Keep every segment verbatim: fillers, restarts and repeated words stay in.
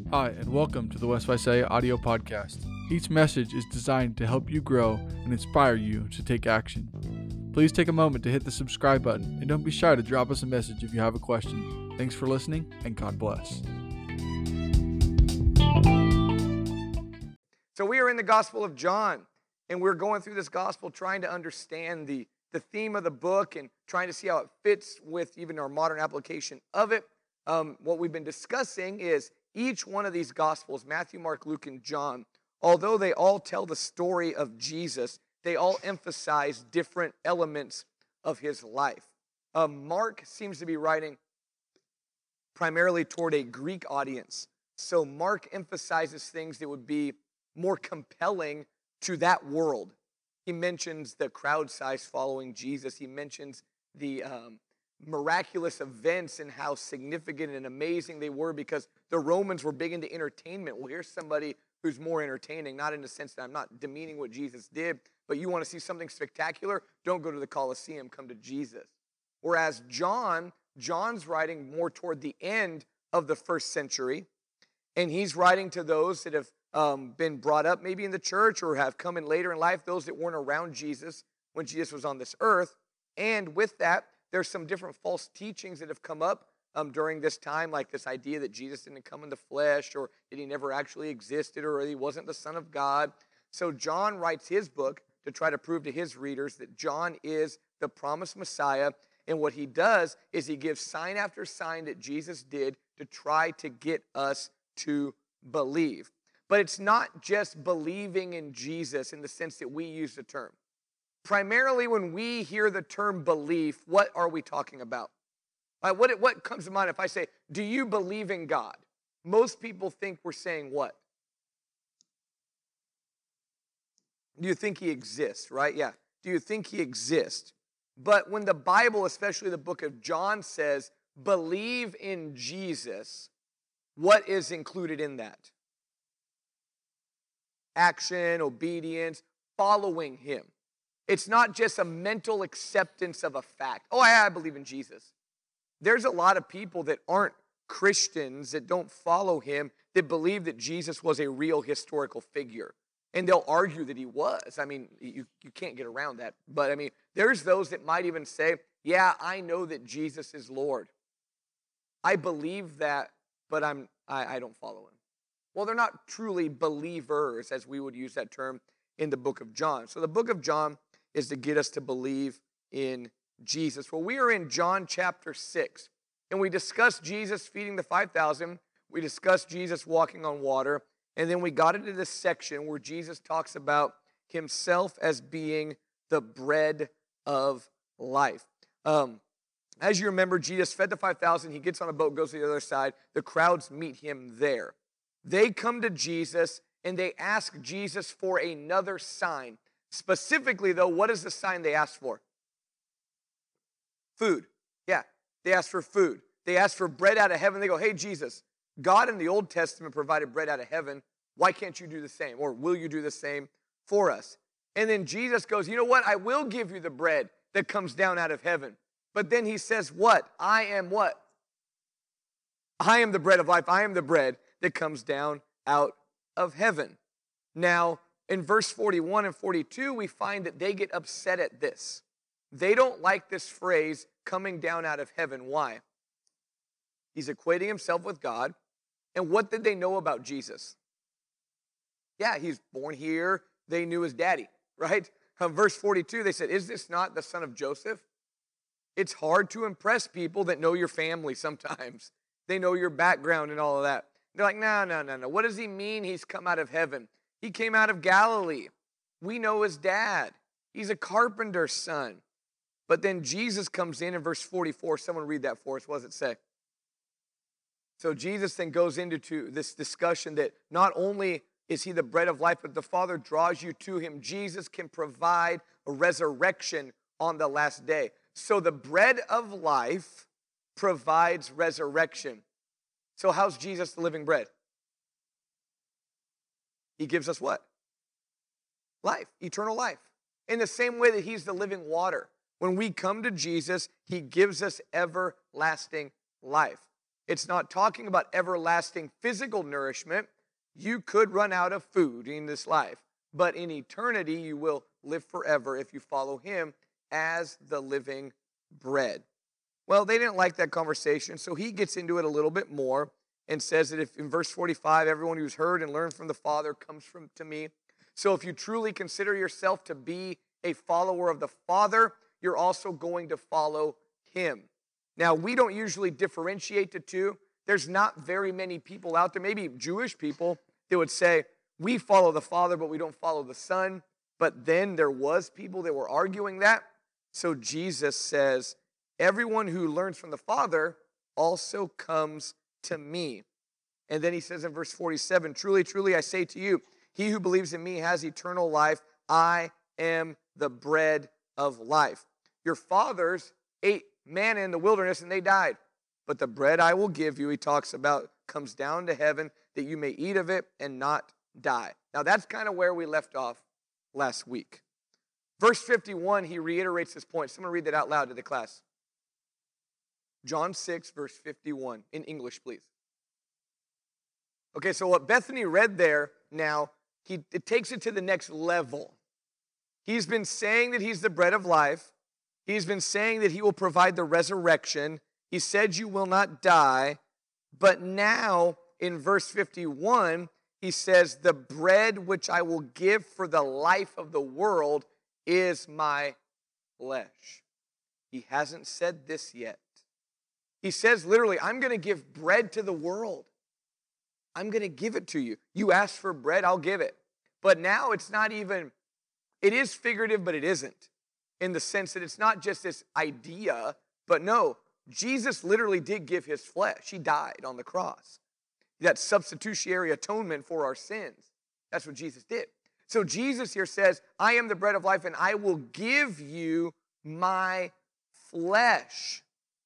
Hi, and welcome to the West Visalia audio podcast. Each message is designed to help you grow and inspire you to take action. Please take a moment to hit the subscribe button, and don't be shy to drop us a message if you have a question. Thanks for listening, and God bless. So we are in the Gospel of John, and we're going through this gospel trying to understand the, the theme of the book and trying to see how it fits with even our modern application of it. Um, what we've been discussing is each one of these Gospels, Matthew, Mark, Luke, and John, although they all tell the story of Jesus, they all emphasize different elements of his life. Um, Mark seems to be writing primarily toward a Greek audience. So Mark emphasizes things that would be more compelling to that world. He mentions the crowd size following Jesus. He mentions the um, miraculous events and how significant and amazing they were because the Romans were big into entertainment. Well, here's somebody who's more entertaining, not in the sense that I'm not demeaning what Jesus did, but you want to see something spectacular, don't go to the Colosseum, come to Jesus. Whereas John, John's writing more toward the end of the first century, and he's writing to those that have um, been brought up maybe in the church or have come in later in life, those that weren't around Jesus when Jesus was on this earth. And with that, there's some different false teachings that have come up um, during this time, like this idea that Jesus didn't come in the flesh, or that he never actually existed, or he wasn't the Son of God. So John writes his book to try to prove to his readers that John is the promised Messiah. And what he does is he gives sign after sign that Jesus did to try to get us to believe. But it's not just believing in Jesus in the sense that we use the term. Primarily, when we hear the term belief, what are we talking about? Uh, what, what comes to mind if I say, do you believe in God? Most people think we're saying what? Do you think he exists, right? Yeah. Do you think he exists? But when the Bible, especially the book of John, says, believe in Jesus, what is included in that? Action, obedience, following him. It's not just a mental acceptance of a fact. Oh, I, I believe in Jesus. There's a lot of people that aren't Christians, that don't follow him, that believe that Jesus was a real historical figure. And they'll argue that he was. I mean, you, you can't get around that. But I mean, there's those that might even say, yeah, I know that Jesus is Lord. I believe that, but I'm, I, I don't follow him. Well, they're not truly believers, as we would use that term in the book of John. So the book of John is to get us to believe in Jesus. Well, we are in John chapter six, and we discussed Jesus feeding the five thousand. We discussed Jesus walking on water, and then we got into this section where Jesus talks about himself as being the bread of life. Um, as you remember, Jesus fed the five thousand. He gets on a boat, goes to the other side. The crowds meet him there. They come to Jesus, and they ask Jesus for another sign. Specifically, though, what is the sign they asked for? Food. Yeah, they asked for food. They asked for bread out of heaven. They go, hey, Jesus, God in the Old Testament provided bread out of heaven. Why can't you do the same? Or will you do the same for us? And then Jesus goes, you know what? I will give you the bread that comes down out of heaven. But then he says what? I am what? I am the bread of life. I am the bread that comes down out of heaven. Now, in verse forty-one and forty-two, we find that they get upset at this. They don't like this phrase, coming down out of heaven. Why? He's equating himself with God. And what did they know about Jesus? Yeah, he's born here. They knew his daddy, right? Um, verse forty-two, they said, is this not the son of Joseph? It's hard to impress people that know your family sometimes. They know your background and all of that. They're like, no, no, no, no. What does he mean he's come out of heaven? He came out of Galilee. We know his dad. He's a carpenter's son. But then Jesus comes in in verse forty-four. Someone read that for us. What does it say? So Jesus then goes into this discussion that not only is he the bread of life, but the Father draws you to him. Jesus can provide a resurrection on the last day. So the bread of life provides resurrection. So how's Jesus the living bread? He gives us what? Life, eternal life. In the same way that he's the living water. When we come to Jesus, he gives us everlasting life. It's not talking about everlasting physical nourishment. You could run out of food in this life, but in eternity, you will live forever if you follow him as the living bread. Well, they didn't like that conversation, so he gets into it a little bit more and says that if in verse forty-five, everyone who's heard and learned from the Father comes from to me. So if you truly consider yourself to be a follower of the Father, you're also going to follow him. Now, we don't usually differentiate the two. There's not very many people out there, maybe Jewish people, that would say, we follow the Father, but we don't follow the Son. But then there was people that were arguing that. So Jesus says, everyone who learns from the Father also comes to me. And then he says in verse forty-seven, truly, truly, I say to you, he who believes in me has eternal life. I am the bread of life. Your fathers ate manna in the wilderness and they died. But the bread I will give you, he talks about, comes down to heaven that you may eat of it and not die. Now that's kind of where we left off last week. Verse fifty-one, he reiterates this point. Someone read that out loud to the class. John six, verse fifty-one, in English, please. Okay, so what Bethany read there now, he, it takes it to the next level. He's been saying that he's the bread of life. He's been saying that he will provide the resurrection. He said you will not die. But now, in verse fifty-one, he says, the bread which I will give for the life of the world is my flesh. He hasn't said this yet. He says literally, I'm going to give bread to the world. I'm going to give it to you. You ask for bread, I'll give it. But now it's not even, it is figurative, but it isn't. In the sense that it's not just this idea, but no, Jesus literally did give his flesh. He died on the cross. That substitutionary atonement for our sins. That's what Jesus did. So Jesus here says, I am the bread of life and I will give you my flesh.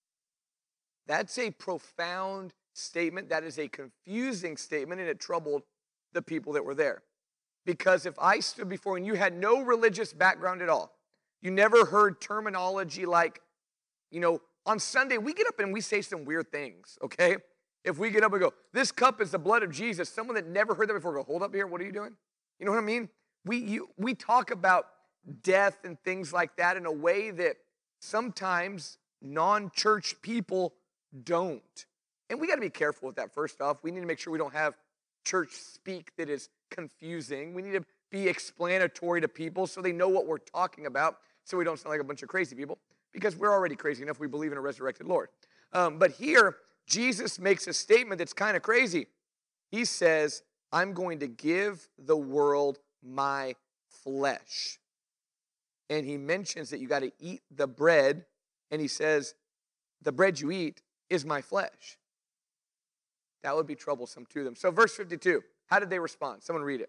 That's a profound statement. That is a confusing statement, and it troubled the people that were there. Because if I stood before you and you had no religious background at all, you never heard terminology like, you know, on Sunday we get up and we say some weird things, okay? If we get up and go, this cup is the blood of Jesus, someone that never heard that before go, hold up here, what are you doing? You know what I mean? We, you, we talk about death and things like that in a way that sometimes non-church people don't. And we got to be careful with that. First off, we need to make sure we don't have church speak that is confusing. We need to be explanatory to people so they know what we're talking about, so we don't sound like a bunch of crazy people, because we're already crazy enough. We believe in a resurrected Lord. Um, but here, Jesus makes a statement that's kind of crazy. He says, I'm going to give the world my flesh. And he mentions that you got to eat the bread, and he says, the bread you eat is my flesh. That would be troublesome to them. So verse fifty-two, how did they respond? Someone read it.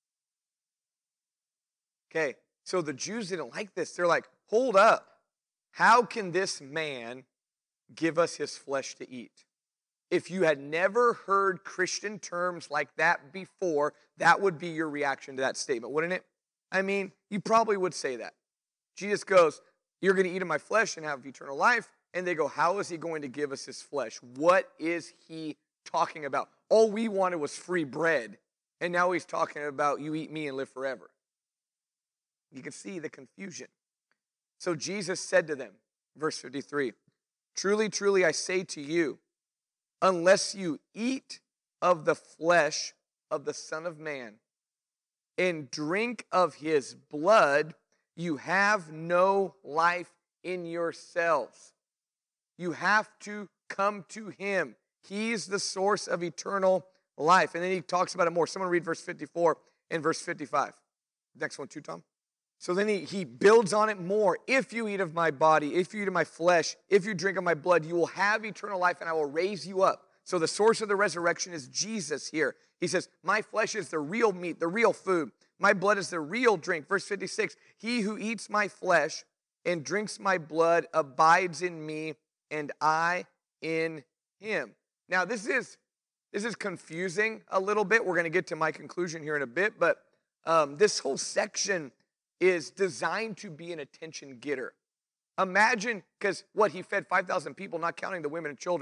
Okay, so the Jews didn't like this. They're like, hold up. How can this man give us his flesh to eat? If you had never heard Christian terms like that before, that would be your reaction to that statement, wouldn't it? I mean, you probably would say that. Jesus goes, you're going to eat of my flesh and have eternal life. And they go, how is he going to give us his flesh? What is he talking about? All we wanted was free bread. And now he's talking about you eat me and live forever. You can see the confusion. So Jesus said to them, verse fifty-three, truly, truly, I say to you, unless you eat of the flesh of the Son of Man and drink of his blood, you have no life in yourselves. You have to come to him. He's the source of eternal life. And then he talks about it more. Someone read verse fifty-four and verse fifty-five. Next one too, Tom. So then he, he builds on it more. If you eat of my body, if you eat of my flesh, if you drink of my blood, you will have eternal life and I will raise you up. So the source of the resurrection is Jesus here. He says, my flesh is the real meat, the real food. My blood is the real drink. Verse fifty-six, he who eats my flesh and drinks my blood abides in me and I in him. Now this is, this is confusing a little bit. We're going to get to my conclusion here in a bit, but um, this whole section is designed to be an attention getter. Imagine, because what, he fed five thousand people, not counting the women and children.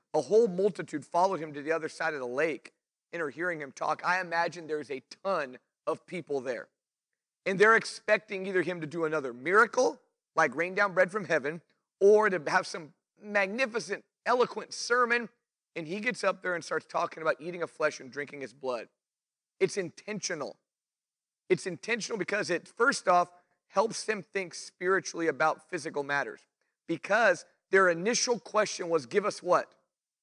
a whole multitude followed him to the other side of the lake and are hearing him talk. I imagine there's a ton of people there. And they're expecting either him to do another miracle, like rain down bread from heaven, or to have some magnificent, eloquent sermon. And he gets up there and starts talking about eating of flesh and drinking his blood. It's intentional. It's intentional because it, first off, helps them think spiritually about physical matters. Because their initial question was, give us what?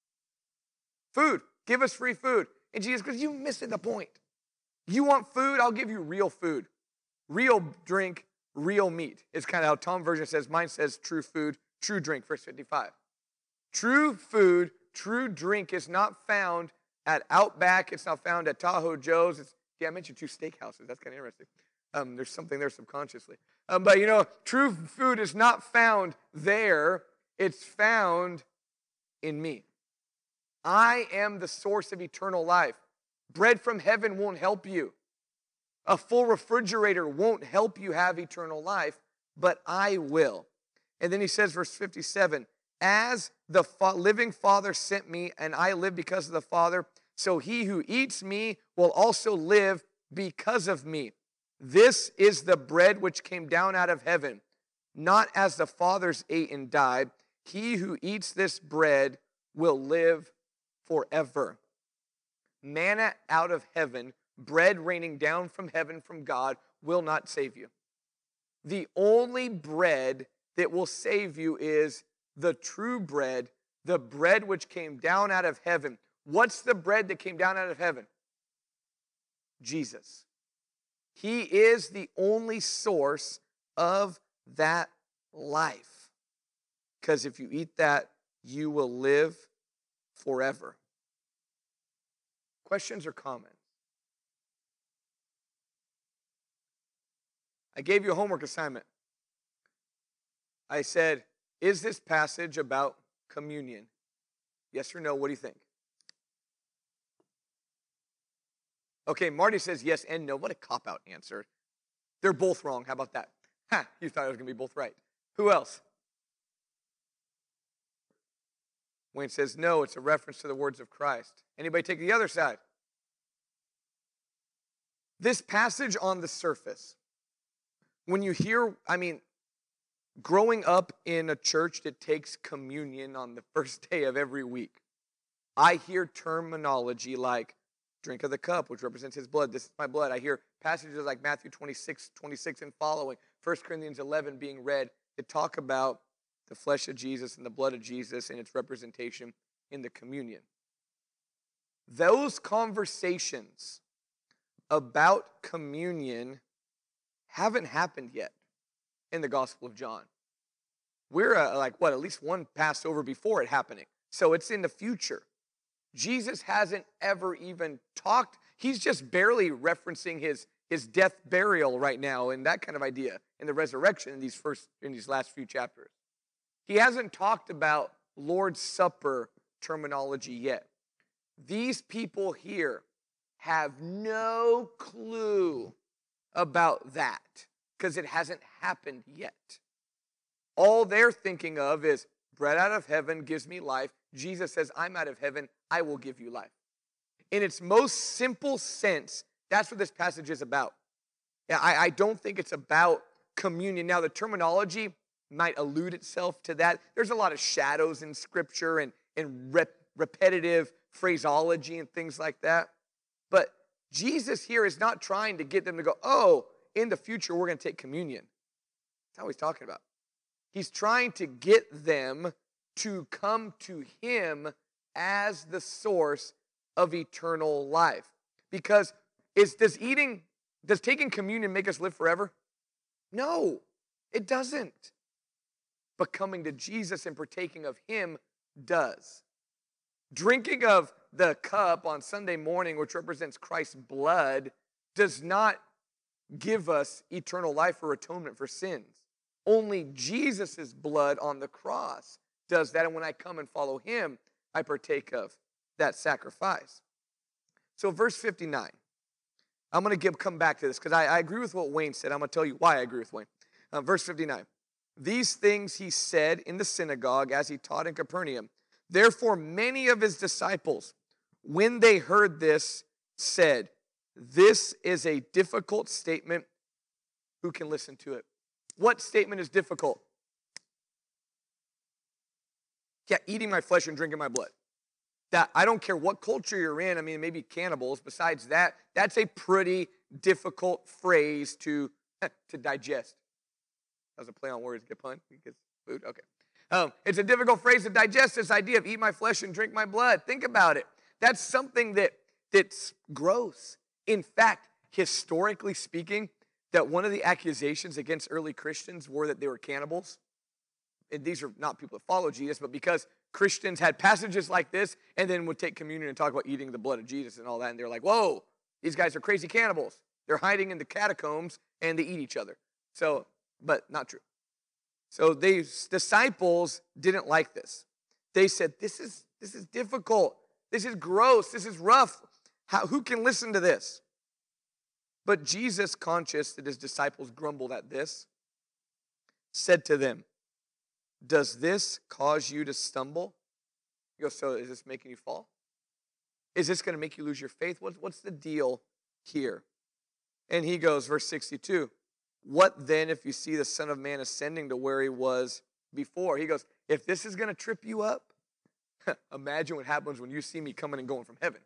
Food. Give us free food. And Jesus goes, you missed the point. You want food? I'll give you real food. Real drink, real meat. It's kind of how Tom version says. Mine says true food, true drink, verse fifty-five. True food, true drink is not found at Outback. It's not found at Tahoe Joe's. It's, yeah, I mentioned two steakhouses. That's kind of interesting. Um, there's something there subconsciously. Um, but, you know, true food is not found there. It's found in me. I am the source of eternal life. Bread from heaven won't help you. A full refrigerator won't help you have eternal life, but I will. And then he says, verse fifty-seven, as the fa- living Father sent me, and I live because of the Father, so he who eats me will also live because of me. This is the bread which came down out of heaven, not as the fathers ate and died. He who eats this bread will live forever. Manna out of heaven, bread raining down from heaven from God, will not save you. The only bread that will save you is the true bread, the bread which came down out of heaven. What's the bread that came down out of heaven? Jesus. He is the only source of that life. Because if you eat that, you will live forever. Questions or comments? I gave you a homework assignment. I said, is this passage about communion? Yes or no? What do you think? Okay, Marty says yes and no. What a cop-out answer. They're both wrong. How about that? Ha, you thought I was going to be both right. Who else? Wayne says no, it's a reference to the words of Christ. Anybody take the other side? This passage on the surface, when you hear, I mean, growing up in a church that takes communion on the first day of every week, I hear terminology like drink of the cup, which represents his blood. This is my blood. I hear passages like Matthew twenty-six, twenty-six and following, First Corinthians eleven being read that talk about the flesh of Jesus and the blood of Jesus and its representation in the communion. Those conversations about communion haven't happened yet in the Gospel of John. We're uh, like, what, at least one Passover before it happening. So it's in the future. Jesus hasn't ever even talked. He's just barely referencing his, his death, burial right now and that kind of idea and the resurrection in these first, in these last few chapters. He hasn't talked about Lord's Supper terminology yet. These people here have no clue about that because it hasn't happened yet. All they're thinking of is bread out of heaven gives me life. Jesus says, I'm out of heaven. I will give you life. In its most simple sense, that's what this passage is about. Yeah, I, I don't think it's about communion. Now, the terminology might allude itself to that. There's a lot of shadows in Scripture and, and rep, repetitive phraseology and things like that. But Jesus here is not trying to get them to go, oh, in the future we're going to take communion. That's not what he's talking about. He's trying to get them to come to him as the source of eternal life. Because is does eating, does taking communion make us live forever? No, it doesn't. But coming to Jesus and partaking of him does. Drinking of the cup on Sunday morning, which represents Christ's blood, does not give us eternal life or atonement for sins. Only Jesus' blood on the cross does that. And when I come and follow him, I partake of that sacrifice. So verse fifty-nine. I'm going to give, come back to this because I, I agree with what Wayne said. I'm going to tell you why I agree with Wayne. Uh, verse fifty-nine. These things he said in the synagogue as he taught in Capernaum. Therefore, many of his disciples, when they heard this, said, this is a difficult statement. Who can listen to it? What statement is difficult? Yeah, eating my flesh and drinking my blood. That I don't care what culture you're in. I mean, maybe cannibals. Besides that, that's a pretty difficult phrase to, to digest. That was a play on words. Get pun? Get food? Okay. Um, it's a difficult phrase to digest, this idea of eat my flesh and drink my blood. Think about it. That's something that that's gross. In fact, historically speaking, that one of the accusations against early Christians were that they were cannibals. And these are not people that follow Jesus, but because Christians had passages like this and then would take communion and talk about eating the blood of Jesus and all that, and they're like, whoa, these guys are crazy cannibals. They're hiding in the catacombs and they eat each other. So, but not true. So these disciples didn't like this. They said, this is, this is difficult. This is gross. This is rough. How, who can listen to this? But Jesus, conscious that his disciples grumbled at this, said to them, does this cause you to stumble? You go, so is this making you fall? Is this going to make you lose your faith? What's, what's the deal here? And he goes, verse sixty-two, what then if you see the Son of Man ascending to where he was before? He goes, if this is going to trip you up, imagine what happens when you see me coming and going from heaven.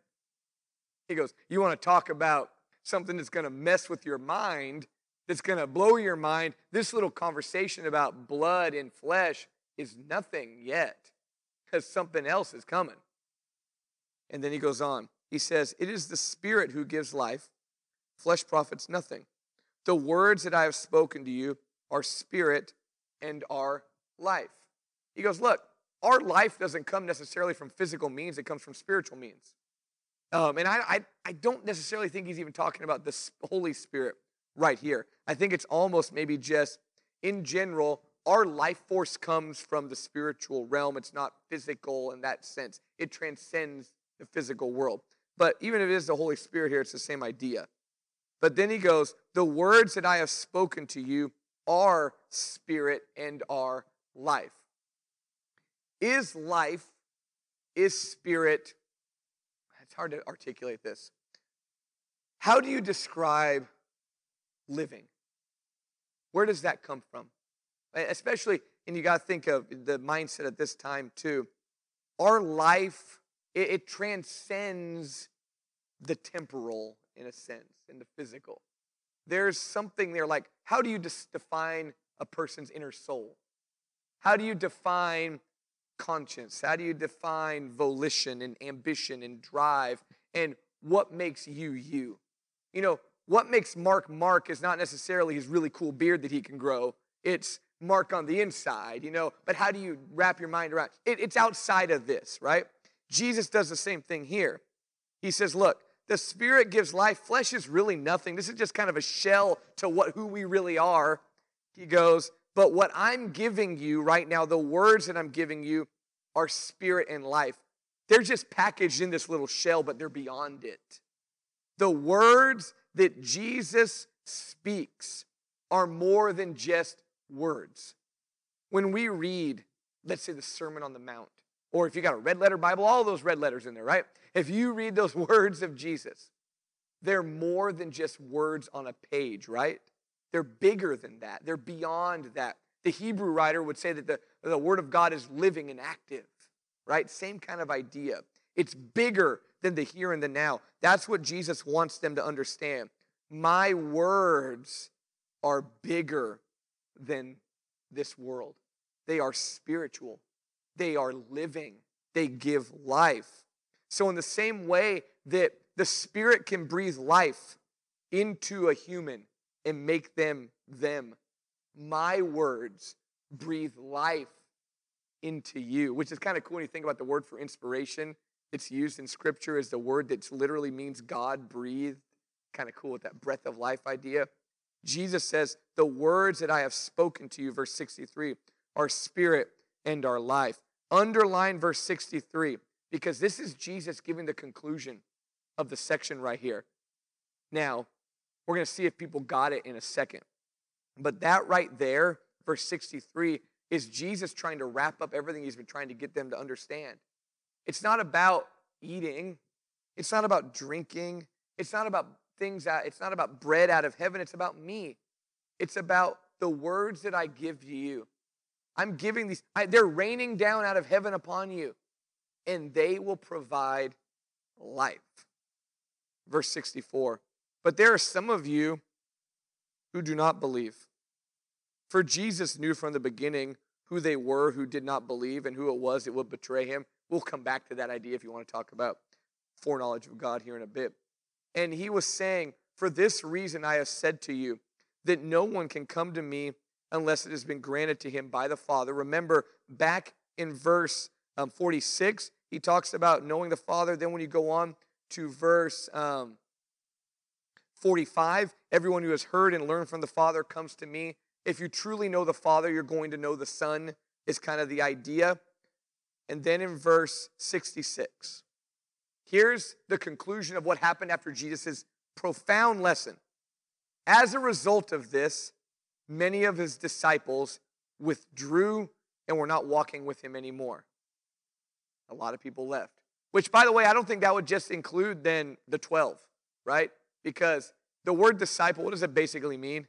He goes, you want to talk about something that's going to mess with your mind, that's going to blow your mind? This little conversation about blood and flesh is nothing yet, because something else is coming. And then he goes on. He says, it is the Spirit who gives life. Flesh profits nothing. The words that I have spoken to you are spirit and are life. He goes, look, our life doesn't come necessarily from physical means. It comes from spiritual means. Um, and I, I, I don't necessarily think he's even talking about the Holy Spirit right here. I think it's almost maybe just, in general, our life force comes from the spiritual realm. It's not physical in that sense. It transcends the physical world. But even if it is the Holy Spirit here, it's the same idea. But then he goes, the words that I have spoken to you are spirit and are life. Is life, is spirit, it's hard to articulate this. How do you describe living? Where does that come from? Especially, and you got to think of the mindset at this time too. Our life, it, it transcends the temporal in a sense, in the physical. There's something there like, how do you dis- define a person's inner soul? How do you define conscience? How do you define volition and ambition and drive? And what makes you you? You know, what makes Mark Mark is not necessarily his really cool beard that he can grow. It's Mark on the inside, you know. But how do you wrap your mind around it? It's outside of this, right? Jesus does the same thing here. He says, look, the Spirit gives life. Flesh is really nothing. This is just kind of a shell to what who we really are. He goes, but what I'm giving you right now, the words that I'm giving you are spirit and life. They're just packaged in this little shell, but they're beyond it. The words that Jesus speaks are more than just words. When we read, let's say, the Sermon on the Mount, or if you got a red letter Bible, all those red letters in there, right? If you read those words of Jesus, they're more than just words on a page, right? They're bigger than that. They're beyond that. The Hebrew writer would say that the, the Word of God is living and active, right? Same kind of idea. It's bigger than the here and the now. That's what Jesus wants them to understand. My words are bigger than this world. They are spiritual. They are living. They give life. So in the same way that the Spirit can breathe life into a human and make them them, my words breathe life into you, which is kind of cool when you think about the word for inspiration. It's used in Scripture as the word that literally means God breathed. Kind of cool with that breath of life idea. Jesus says, the words that I have spoken to you, verse sixty-three, are spirit and are life. Underline verse sixty-three, because this is Jesus giving the conclusion of the section right here. Now, we're going to see if people got it in a second. But that right there, verse sixty-three, is Jesus trying to wrap up everything he's been trying to get them to understand. It's not about eating. It's not about drinking. It's not about things that, it's not about bread out of heaven. It's about me. It's about the words that I give to you. I'm giving these, I, they're raining down out of heaven upon you, and they will provide life. Verse sixty-four, but there are some of you who do not believe. For Jesus knew from the beginning who they were who did not believe and who it was that would betray him. We'll come back to that idea if you want to talk about foreknowledge of God here in a bit. And he was saying, for this reason I have said to you, that no one can come to me unless it has been granted to him by the Father. Remember, back in verse um, forty-six, he talks about knowing the Father. Then when you go on to verse um, forty-five, everyone who has heard and learned from the Father comes to me. If you truly know the Father, you're going to know the Son, is kind of the idea. And then in verse sixty-six, here's the conclusion of what happened after Jesus' profound lesson. As a result of this, many of his disciples withdrew and were not walking with him anymore. A lot of people left. Which, by the way, I don't think that would just include then the twelve, right? Because the word disciple, what does it basically mean?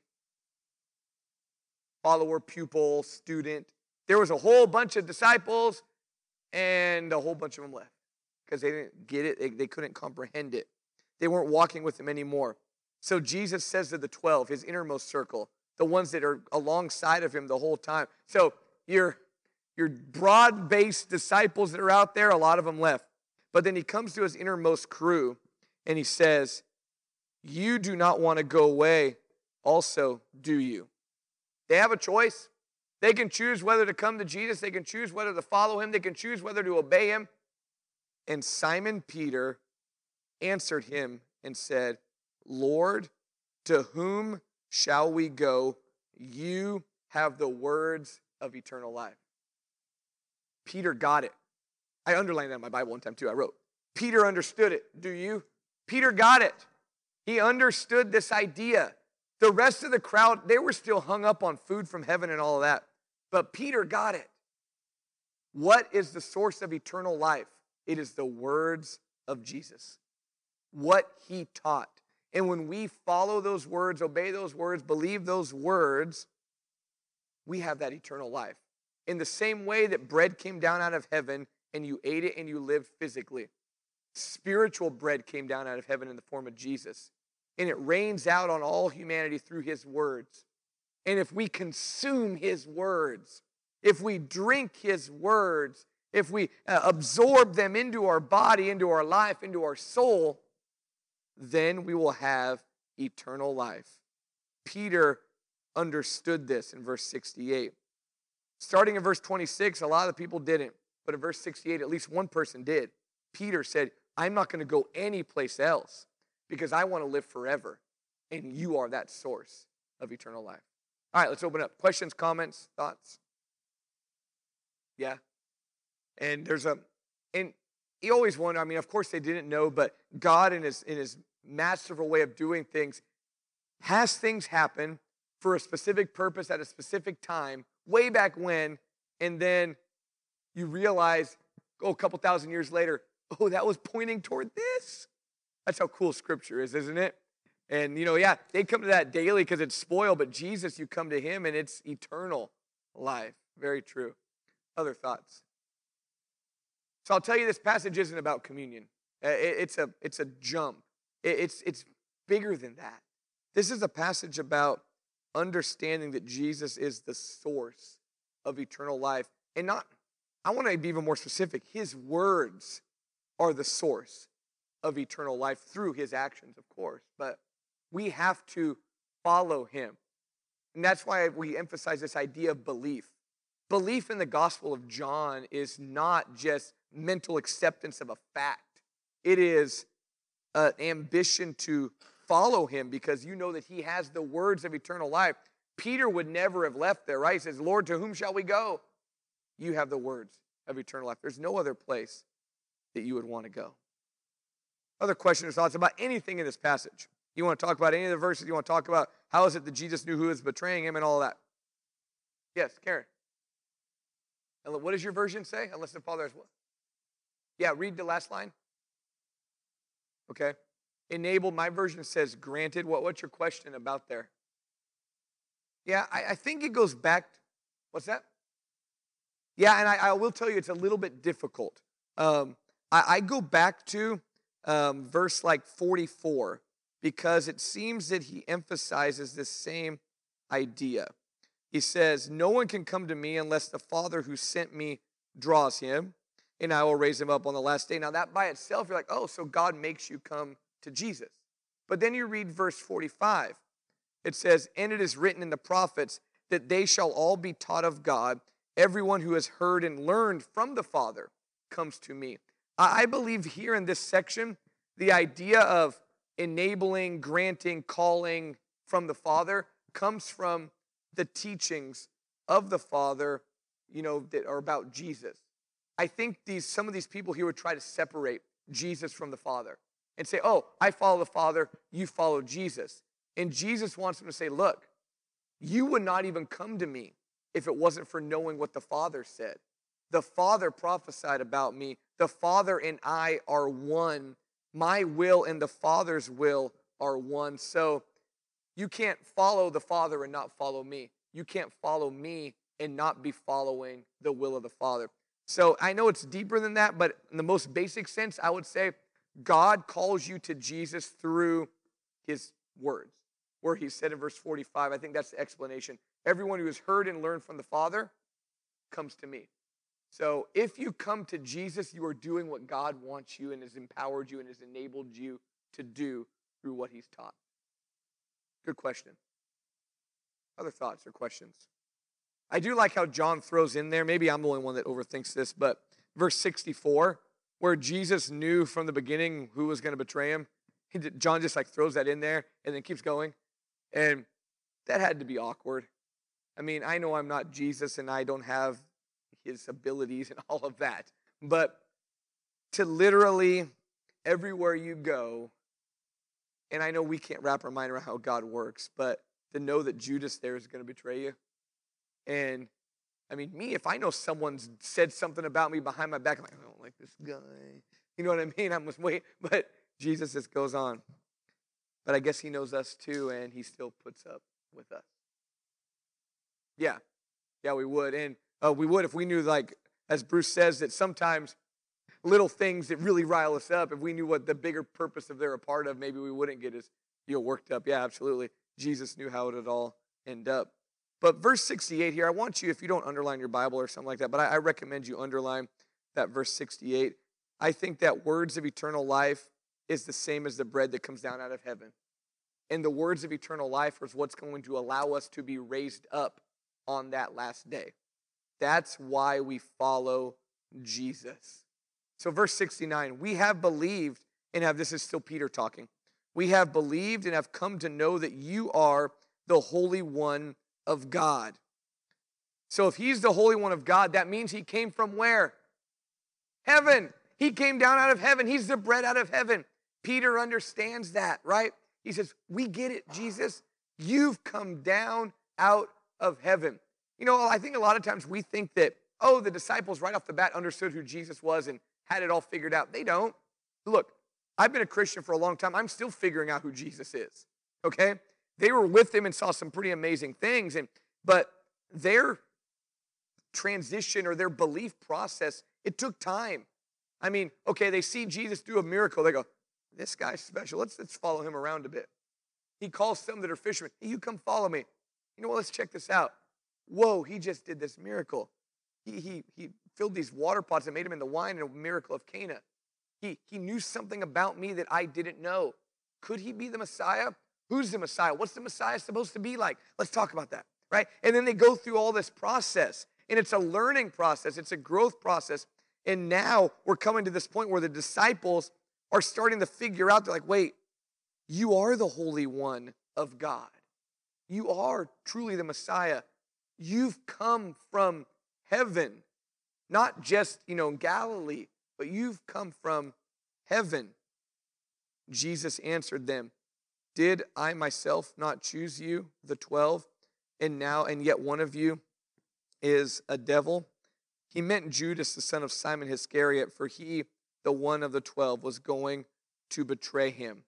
Follower, pupil, student. There was a whole bunch of disciples, and a whole bunch of them left because they didn't get it. They, they couldn't comprehend it. They weren't walking with him anymore. So Jesus says to the twelve, his innermost circle, the ones that are alongside of him the whole time. So your, your broad-based disciples that are out there, a lot of them left. But then he comes to his innermost crew, and he says, you do not want to go away also, do you? They have a choice. They can choose whether to come to Jesus. They can choose whether to follow him. They can choose whether to obey him. And Simon Peter answered him and said, Lord, to whom shall we go? You have the words of eternal life. Peter got it. I underlined that in my Bible one time too. I wrote, Peter understood it. Do you? Peter got it. He understood this idea. The rest of the crowd, they were still hung up on food from heaven and all of that. But Peter got it. What is the source of eternal life? It is the words of Jesus. What he taught. And when we follow those words, obey those words, believe those words, we have that eternal life. In the same way that bread came down out of heaven and you ate it and you lived physically, spiritual bread came down out of heaven in the form of Jesus. And it rains out on all humanity through his words. And if we consume his words, if we drink his words, if we uh, absorb them into our body, into our life, into our soul, then we will have eternal life. Peter understood this in verse sixty-eight. Starting in verse twenty-six, a lot of the people didn't. But in verse sixty-eight, at least one person did. Peter said, I'm not going to go anyplace else because I want to live forever. And you are that source of eternal life. All right, let's open up. Questions, comments, thoughts? Yeah. And there's a, and you always wonder, I mean, of course they didn't know, but God in his, in his masterful way of doing things has things happen for a specific purpose at a specific time, way back when, and then you realize, oh, a couple thousand years later, oh, that was pointing toward this. That's how cool Scripture is, isn't it? And, you know, yeah, they come to that daily because it's spoiled, but Jesus, you come to him and it's eternal life. Very true. Other thoughts? So I'll tell you, this passage isn't about communion. It's a, it's a jump. It's, it's bigger than that. This is a passage about understanding that Jesus is the source of eternal life. And not, I want to be even more specific. His words are the source of eternal life through his actions, of course. But we have to follow him. And that's why we emphasize this idea of belief. Belief in the Gospel of John is not just mental acceptance of a fact. It is an ambition to follow him because you know that he has the words of eternal life. Peter would never have left there, right? He says, Lord, to whom shall we go? You have the words of eternal life. There's no other place that you would want to go. Other questions or thoughts about anything in this passage? You want to talk about any of the verses? You want to talk about how is it that Jesus knew who was betraying him and all of that? Yes, Karen. And what does your version say? Unless the Father has what? Yeah, read the last line. Okay. Enabled, my version says granted. What, what's your question about there? Yeah, I, I think it goes back. To, what's that? Yeah, and I, I will tell you it's a little bit difficult. Um, I, I go back to um, verse like forty-four because it seems that he emphasizes this same idea. He says, no one can come to me unless the Father who sent me draws him, and I will raise him up on the last day. Now that by itself, you're like, oh, so God makes you come to Jesus. But then you read verse forty-five. It says, and it is written in the prophets that they shall all be taught of God. Everyone who has heard and learned from the Father comes to me. I believe here in this section, the idea of enabling, granting, calling from the Father comes from the teachings of the Father, you know, that are about Jesus. I think these some of these people here would try to separate Jesus from the Father and say, oh, I follow the Father, you follow Jesus. And Jesus wants them to say, look, you would not even come to me if it wasn't for knowing what the Father said. The Father prophesied about me. The Father and I are one. My will and the Father's will are one. So you can't follow the Father and not follow me. You can't follow me and not be following the will of the Father. So I know it's deeper than that, but in the most basic sense, I would say God calls you to Jesus through his words, where he said in verse forty-five, I think that's the explanation. Everyone who has heard and learned from the Father comes to me. So if you come to Jesus, you are doing what God wants you and has empowered you and has enabled you to do through what he's taught. Good question. Other thoughts or questions? I do like how John throws in there, maybe I'm the only one that overthinks this, but verse sixty-four, where Jesus knew from the beginning who was going to betray him, John just like throws that in there and then keeps going. And that had to be awkward. I mean, I know I'm not Jesus and I don't have his abilities and all of that, but to literally everywhere you go, and I know we can't wrap our mind around how God works, but to know that Judas there is going to betray you. And I mean, me, if I know someone's said something about me behind my back, I'm like, I don't like this guy. You know what I mean? I'm just waiting, but Jesus just goes on. But I guess he knows us too, and he still puts up with us. Yeah, yeah, we would. And uh, we would if we knew, like, as Bruce says, that sometimes little things that really rile us up, if we knew what the bigger purpose of they're a part of, maybe we wouldn't get as you know, worked up. Yeah, absolutely. Jesus knew how it would all end up. But verse sixty-eight here, I want you, if you don't underline your Bible or something like that, but I, I recommend you underline that verse sixty-eight. I think that words of eternal life is the same as the bread that comes down out of heaven. And the words of eternal life is what's going to allow us to be raised up on that last day. That's why we follow Jesus. So verse sixty-nine, we have believed and have, this is still Peter talking, we have believed and have come to know that you are the Holy One of God. So if he's the Holy One of God, that means he came from where? Heaven. He came down out of heaven. He's the bread out of heaven. Peter understands that, right? He says, we get it, Jesus. You've come down out of heaven. You know, I think a lot of times we think that, oh, the disciples right off the bat understood who Jesus was and had it all figured out. They don't. Look, I've been a Christian for a long time. I'm still figuring out who Jesus is, okay? They were with him and saw some pretty amazing things, and but their transition or their belief process, it took time. I mean, okay, they see Jesus do a miracle. They go, this guy's special. Let's, let's follow him around a bit. He calls some that are fishermen. Hey, you come follow me. You know what? Let's check this out. Whoa, he just did this miracle. He, he, he filled these water pots and made them into wine in a miracle of Cana. He, he knew something about me that I didn't know. Could he be the Messiah? Who's the Messiah? What's the Messiah supposed to be like? Let's talk about that, right? And then they go through all this process, and it's a learning process. It's a growth process. And now we're coming to this point where the disciples are starting to figure out, they're like, wait, you are the Holy One of God. You are truly the Messiah. You've come from heaven, not just, you know, Galilee, but you've come from heaven. Jesus answered them, did I myself not choose you, the twelve, and now, and yet one of you is a devil? He meant Judas, the son of Simon Iscariot, for he the one of the twelve, was going to betray him.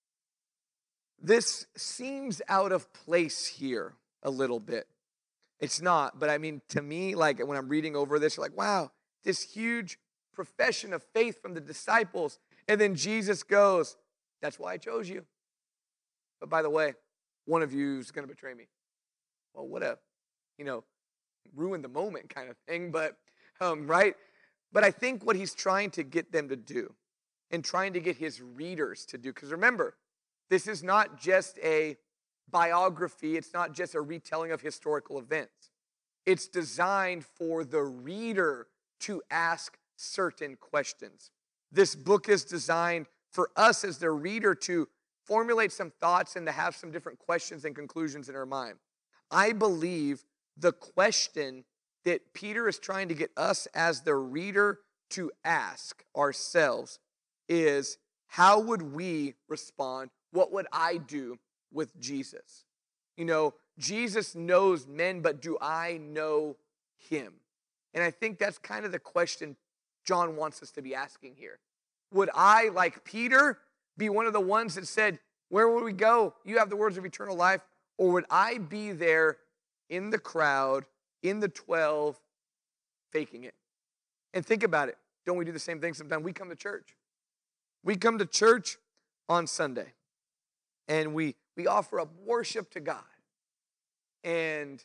This seems out of place here a little bit. It's not, but I mean, to me, like when I'm reading over this, you're like, wow, this huge profession of faith from the disciples. And then Jesus goes, that's why I chose you. But by the way, one of you is going to betray me. Well, what a, you know, ruin the moment kind of thing, but, um, right? But I think what he's trying to get them to do and trying to get his readers to do, because remember, this is not just a biography. It's not just a retelling of historical events. It's designed for the reader to ask certain questions. This book is designed for us as the reader to formulate some thoughts and to have some different questions and conclusions in our mind. I believe the question that Peter is trying to get us as the reader to ask ourselves is, how would we respond? What would I do with Jesus? You know, Jesus knows men, but do I know him? And I think that's kind of the question John wants us to be asking here. Would I, like Peter, be one of the ones that said, where would we go? You have the words of eternal life. Or would I be there in the crowd, in the twelve, faking it? And think about it. Don't we do the same thing sometimes? We come to church. We come to church on Sunday. And we, we offer up worship to God. And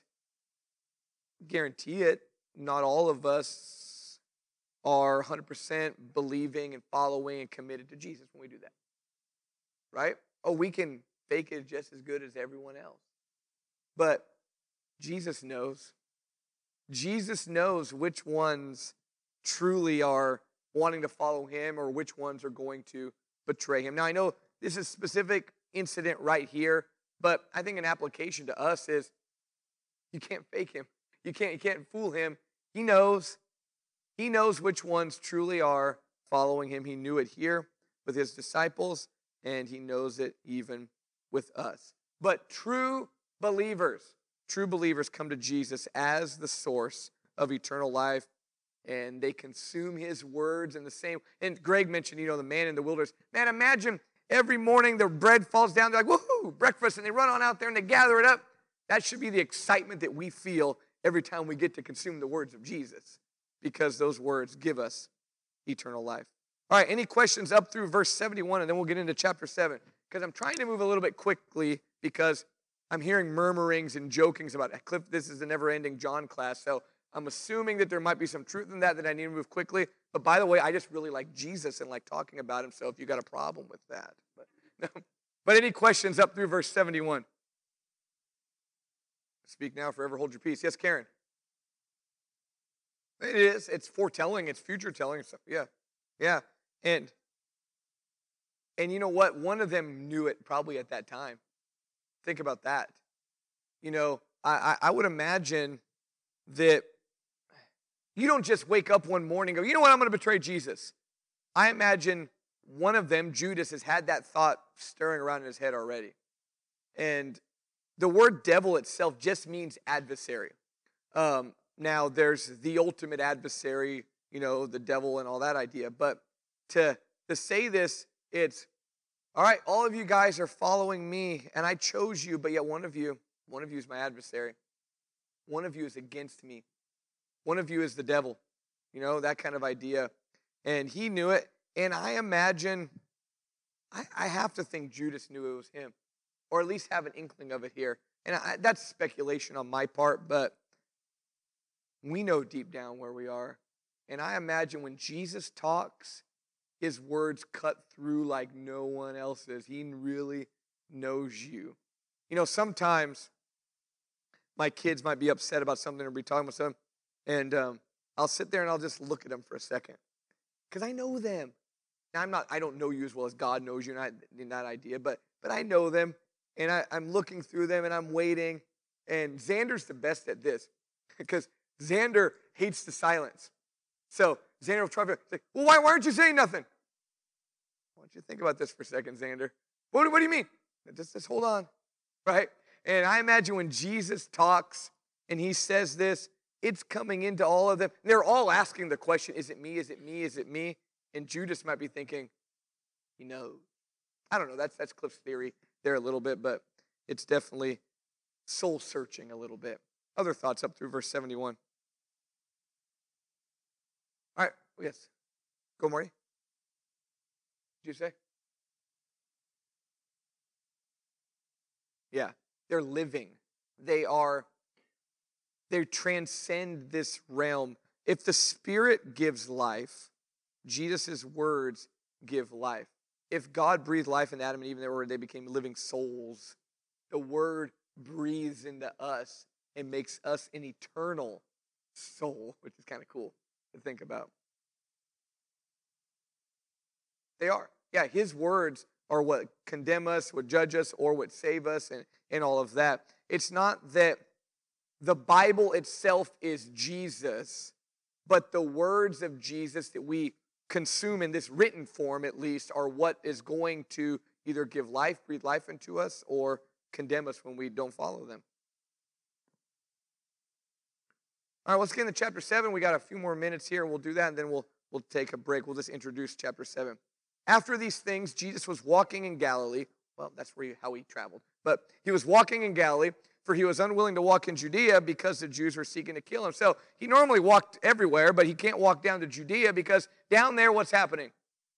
guarantee it, not all of us are one hundred percent believing and following and committed to Jesus when we do that. Right? Oh, we can fake it just as good as everyone else. But Jesus knows. Jesus knows which ones truly are wanting to follow him or which ones are going to betray him. Now, I know this is a specific incident right here, but I think an application to us is you can't fake him. You can't, you can't fool him. He knows. He knows which ones truly are following him. He knew it here with his disciples, and he knows it even with us. But true believers, true believers come to Jesus as the source of eternal life, and they consume his words in the same. And Greg mentioned, you know, the man in the wilderness. Man, imagine every morning the bread falls down. They're like, woohoo, breakfast, and they run on out there and they gather it up. That should be the excitement that we feel every time we get to consume the words of Jesus, because those words give us eternal life. All right, any questions up through verse seventy-one, and then we'll get into chapter seven, because I'm trying to move a little bit quickly because I'm hearing murmurings and jokings about it. Cliff, this is a never-ending John class, so I'm assuming that there might be some truth in that that I need to move quickly. But by the way, I just really like Jesus and like talking about him, so if you got a problem with that. But, no. But any questions up through verse seventy-one? Speak now, forever hold your peace. Yes, Karen? It is. It's foretelling. It's future telling. So, yeah. Yeah. And, and you know what? One of them knew it probably at that time. Think about that. You know, I, I, I would imagine that you don't just wake up one morning and go, you know what, I'm going to betray Jesus. I imagine one of them, Judas, has had that thought stirring around in his head already. And the word devil itself just means adversary. Um, now, there's the ultimate adversary, you know, the devil and all that idea. But to, to say this, it's, all right, all of you guys are following me, and I chose you, but yet one of you, one of you is my adversary. One of you is against me. One of you is the devil. You know, that kind of idea. And he knew it. And I imagine, I, I have to think Judas knew it was him, or at least have an inkling of it here. And I, that's speculation on my part, but we know deep down where we are. And I imagine when Jesus talks, his words cut through like no one else's. He really knows you. You know, sometimes my kids might be upset about something or be talking about something, and um, I'll sit there and I'll just look at them for a second, because I know them. Now, I'm not, I don't know you as well as God knows you, not in that idea, but but I know them, and I, I'm looking through them, and I'm waiting, and Xander's the best at this, because Xander hates the silence. So Xander will try to say, well, why, why aren't you saying nothing? Why don't you think about this for a second, Xander? What, what do you mean? Just, just hold on, right? And I imagine when Jesus talks and he says this, it's coming into all of them. They're all asking the question, is it me, is it me, is it me? And Judas might be thinking, he knows. I don't know. That's that's Cliff's theory there a little bit, but it's definitely soul searching a little bit. Other thoughts up through verse seventy-one. All right. Yes. Go, Marty. Did you say? Yeah. They're living. They are, they transcend this realm. If the Spirit gives life, Jesus' words give life. If God breathed life into Adam and Eve and they, were, they became living souls, the Word breathes into us and makes us an eternal soul, which is kind of cool to think about. They are. Yeah, His words are what condemn us, what judge us, or what save us, and, and all of that. It's not that the Bible itself is Jesus, but the words of Jesus that we consume in this written form, at least, are what is going to either give life, breathe life into us, or condemn us when we don't follow them. All right, let's get into chapter seven. We got a few more minutes here, and we'll do that, and then we'll we'll take a break. We'll just introduce chapter seven. After these things, Jesus was walking in Galilee. Well, that's where he, how he traveled. But he was walking in Galilee, for he was unwilling to walk in Judea because the Jews were seeking to kill him. So he normally walked everywhere, but he can't walk down to Judea because down there, what's happening?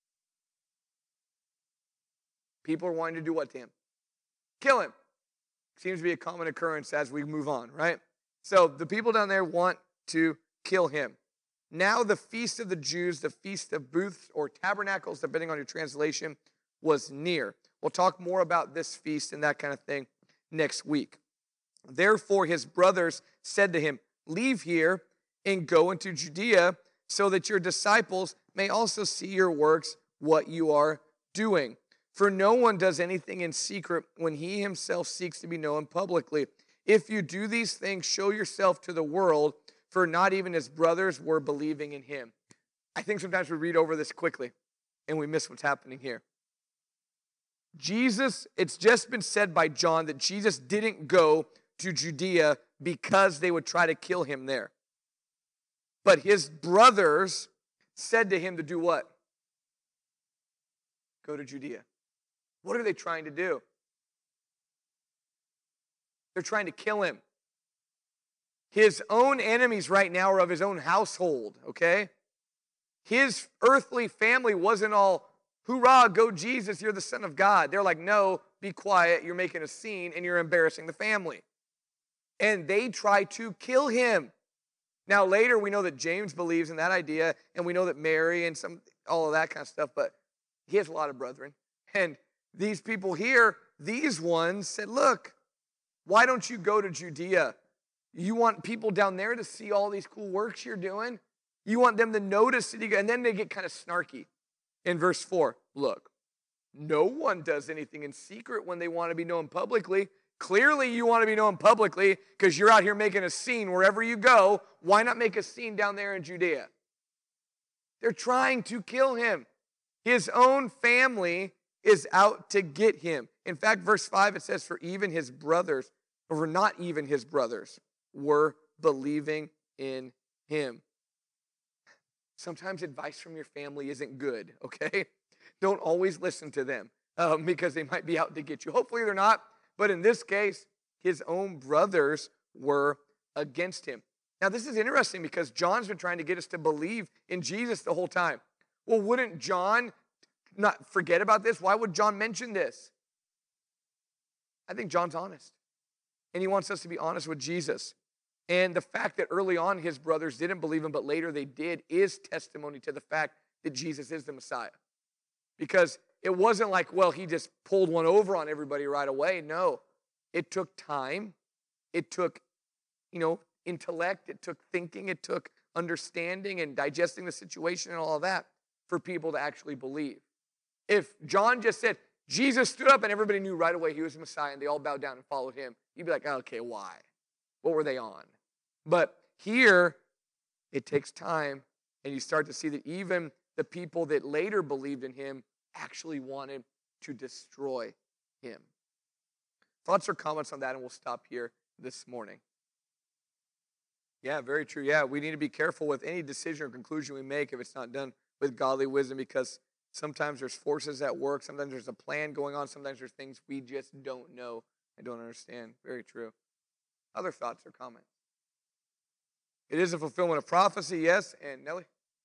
People are wanting to do what to him? Kill him. Seems to be a common occurrence as we move on, right? So the people down there want to kill him. Now the feast of the Jews, the feast of booths or tabernacles, depending on your translation, was near. We'll talk more about this feast and that kind of thing next week. Therefore his brothers said to him, leave here and go into Judea so that your disciples may also see your works, what you are doing. For no one does anything in secret when he himself seeks to be known publicly. If you do these things, show yourself to the world, for not even his brothers were believing in him. I think sometimes we read over this quickly and we miss what's happening here. Jesus, it's just been said by John that Jesus didn't go to Judea because they would try to kill him there. But his brothers said to him to do what? Go to Judea. What are they trying to do? They're trying to kill him. His own enemies right now are of his own household, okay? His earthly family wasn't all, hoorah, go Jesus, you're the Son of God. They're like, no, be quiet, you're making a scene and you're embarrassing the family. And they try to kill him. Now later we know that James believes in that idea, and we know that Mary and some all of that kind of stuff, but he has a lot of brethren. And these people here, these ones said, look, why don't you go to Judea? You want people down there to see all these cool works you're doing? You want them to notice it? And then they get kind of snarky. In verse four, look, no one does anything in secret when they want to be known publicly. Clearly you want to be known publicly because you're out here making a scene wherever you go. Why not make a scene down there in Judea? They're trying to kill him. His own family is out to get him. In fact, verse five, it says, for even his brothers, or not even his brothers, were believing in him. Sometimes advice from your family isn't good, okay? Don't always listen to them um, because they might be out to get you. Hopefully they're not, but in this case, his own brothers were against him. Now this is interesting because John's been trying to get us to believe in Jesus the whole time. Well, wouldn't John not forget about this? Why would John mention this? I think John's honest. And he wants us to be honest with Jesus. And the fact that early on his brothers didn't believe him, but later they did, is testimony to the fact that Jesus is the Messiah. Because it wasn't like, well, he just pulled one over on everybody right away. No, it took time. It took, you know, intellect. It took thinking. It took understanding and digesting the situation and all of that for people to actually believe. If John just said, Jesus stood up and everybody knew right away he was the Messiah and they all bowed down and followed him, you'd be like, okay, why? What were they on? But here, it takes time, and you start to see that even the people that later believed in him actually wanted to destroy him. Thoughts or comments on that, and we'll stop here this morning. Yeah, very true. Yeah, we need to be careful with any decision or conclusion we make if it's not done with godly wisdom, because sometimes there's forces at work, sometimes there's a plan going on, sometimes there's things we just don't know and don't understand. Very true. Other thoughts or comments? It is a fulfillment of prophecy, yes. And Nellie?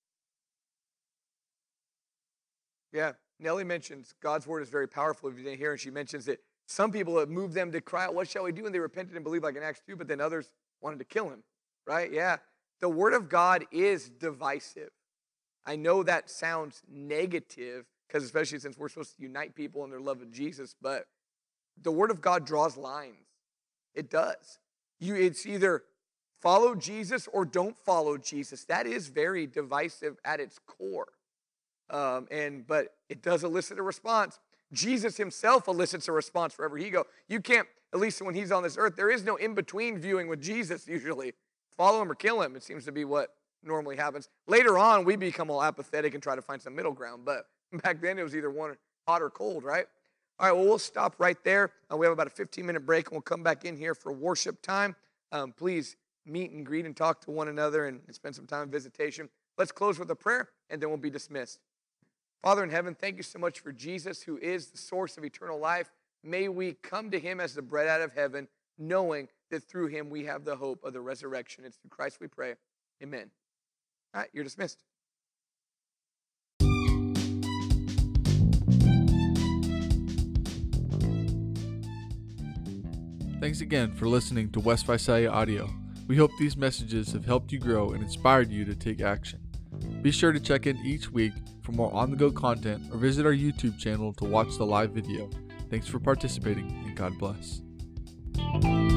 Yeah, Nellie mentions God's word is very powerful. If you didn't hear, and she mentions that some people, it moved them to cry out, what shall we do? And they repented and believed, like in Acts two, but then others wanted to kill him, right? Yeah, the word of God is divisive. I know that sounds negative, because especially since we're supposed to unite people in their love of Jesus, but the word of God draws lines. It does. You, it's either follow Jesus or don't follow Jesus. That is very divisive at its core. Um, and but it does elicit a response. Jesus himself elicits a response wherever he goes. You can't, at least when he's on this earth, there is no in-between viewing with Jesus usually. Follow him or kill him. It seems to be what normally happens. Later on, we become all apathetic and try to find some middle ground. But back then, it was either one hot or cold, right? All right, well, we'll stop right there. Uh, we have about a fifteen-minute break, and we'll come back in here for worship time. Um, please meet and greet and talk to one another and spend some time in visitation. Let's close with a prayer, and then we'll be dismissed. Father in heaven, thank you so much for Jesus, who is the source of eternal life. May we come to him as the bread out of heaven, knowing that through him we have the hope of the resurrection. It's through Christ we pray. Amen. All right, you're dismissed. Thanks again for listening to West Visalia Audio. We hope these messages have helped you grow and inspired you to take action. Be sure to check in each week for more on-the-go content or visit our YouTube channel to watch the live video. Thanks for participating, and God bless.